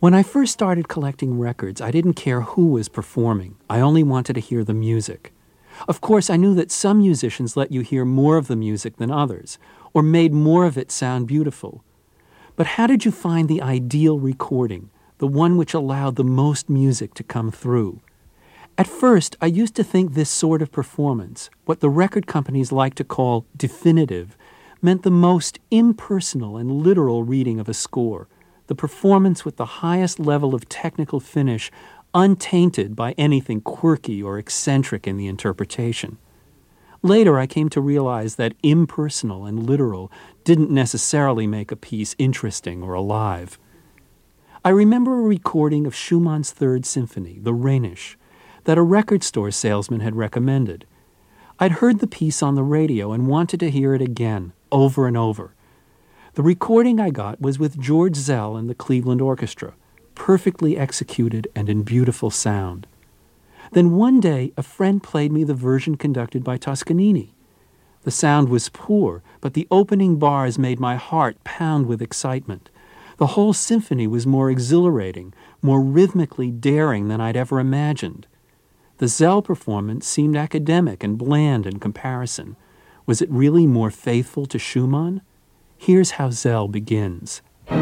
When I first started collecting records, I didn't care who was performing. I only wanted to hear the music. Of course, I knew that some musicians let you hear more of the music than others, or made more of it sound beautiful. But how did you find the ideal recording, the one which allowed the most music to come through? At first, I used to think this sort of performance, what the record companies like to call definitive, meant the most impersonal and literal reading of a score, the performance with the highest level of technical finish, untainted by anything quirky or eccentric in the interpretation. Later, I came to realize that impersonal and literal didn't necessarily make a piece interesting or alive. I remember a recording of Schumann's Third Symphony, the Rhenish, that a record store salesman had recommended. I'd heard the piece on the radio and wanted to hear it again, over and over. The recording I got was with George Szell and the Cleveland Orchestra, perfectly executed and in beautiful sound. Then one day, a friend played me the version conducted by Toscanini. The sound was poor, but the opening bars made my heart pound with excitement. The whole symphony was more exhilarating, more rhythmically daring than I'd ever imagined. The Szell performance seemed academic and bland in comparison. Was it really more faithful to Schumann? Here's how Szell begins.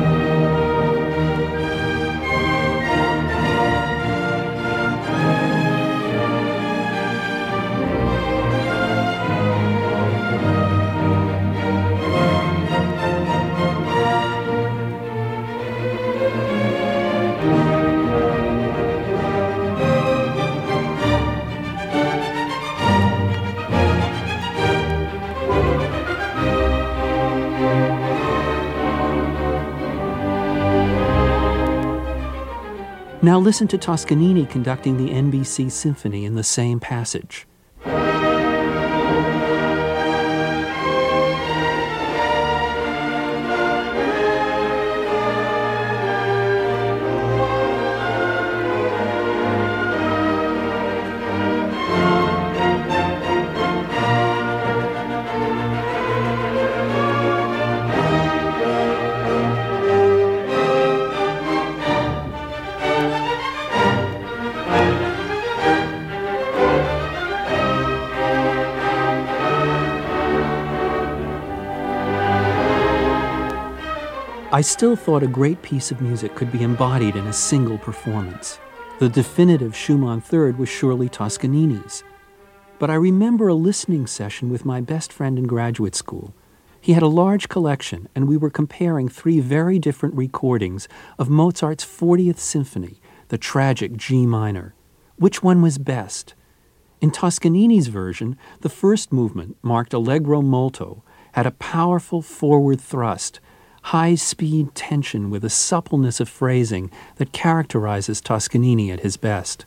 Now listen to Toscanini conducting the NBC Symphony in the same passage. I still thought a great piece of music could be embodied in a single performance. The definitive Schumann Third was surely Toscanini's. But I remember a listening session with my best friend in graduate school. He had a large collection, and we were comparing three very different recordings of Mozart's 40th Symphony, the tragic G minor. Which one was best? In Toscanini's version, the first movement, marked Allegro molto, had a powerful forward thrust, high-speed tension with a suppleness of phrasing that characterizes Toscanini at his best.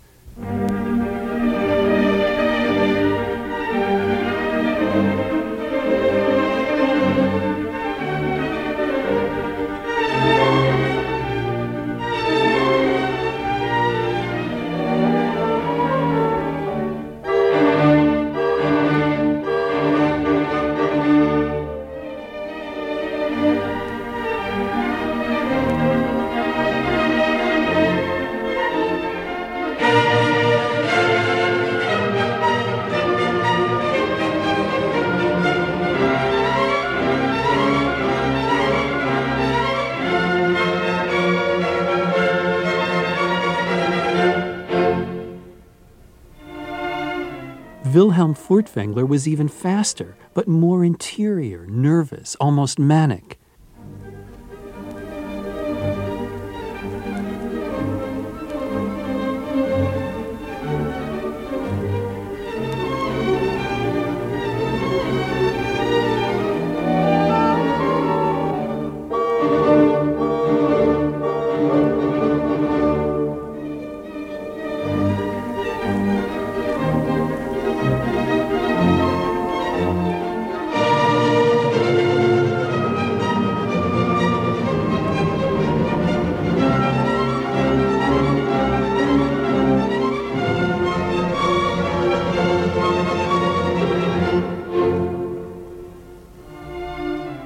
Wilhelm Furtwängler was even faster, but more interior, nervous, almost manic.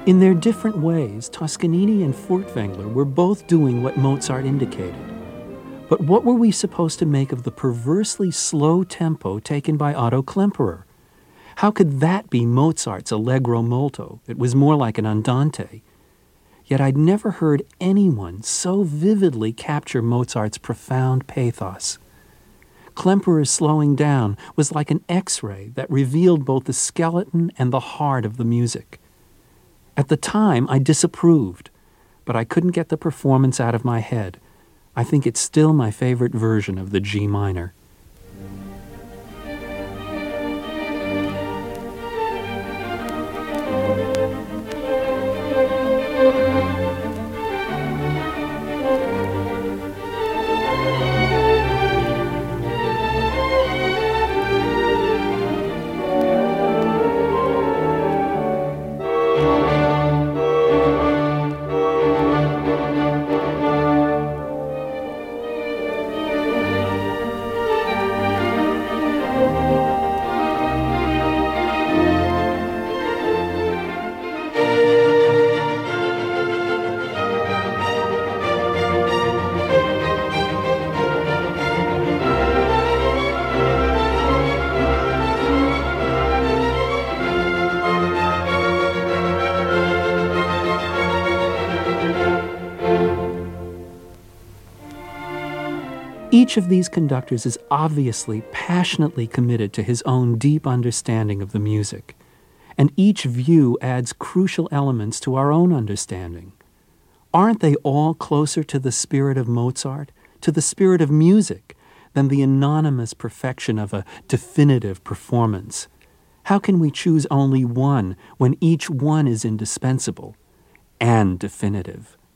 In their different ways, Toscanini and Furtwängler were both doing what Mozart indicated. But what were we supposed to make of the perversely slow tempo taken by Otto Klemperer? How could that be Mozart's Allegro molto? It was more like an andante. Yet I'd never heard anyone so vividly capture Mozart's profound pathos. Klemperer's slowing down was like an X-ray that revealed both the skeleton and the heart of the music. At the time, I disapproved, but I couldn't get the performance out of my head. I think it's still my favorite version of the G minor. Each of these conductors is obviously passionately committed to his own deep understanding of the music, and each view adds crucial elements to our own understanding. Aren't they all closer to the spirit of Mozart, to the spirit of music, than the anonymous perfection of a definitive performance? How can we choose only one when each one is indispensable and definitive?